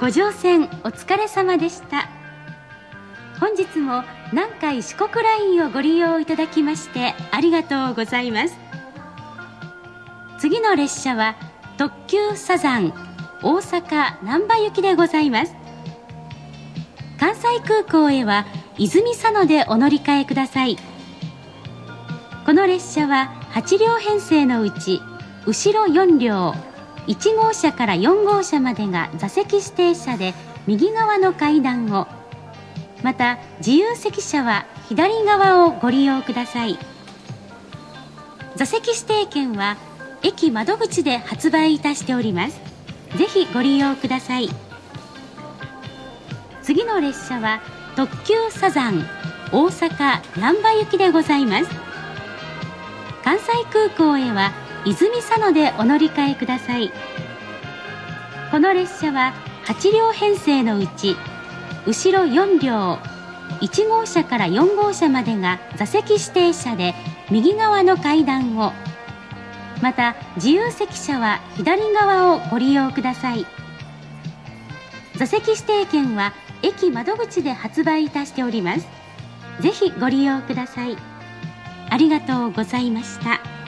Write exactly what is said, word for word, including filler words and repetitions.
ご乗船お疲れ様でした。本日も南海四国ラインをご利用いただきましてありがとうございます。次の列車は特急サザン大阪難波行きでございます。関西空港へは泉佐野でお乗り換えください。この列車ははち両編成のうち後ろよん両、いち号車からよん号車までが座席指定車で右側の階段を、また自由席車は左側をご利用ください。座席指定券は駅窓口で発売いたしております。ぜひご利用ください。次の列車は特急サザン大阪難波行きでございます。関西空港へは泉佐野でお乗り換えください。この列車ははち両編成のうち後ろよん両、いち号車からよん号車までが座席指定車で右側の階段を、また自由席車は左側をご利用ください。座席指定券は駅窓口で発売いたしております。ぜひご利用ください。ありがとうございました。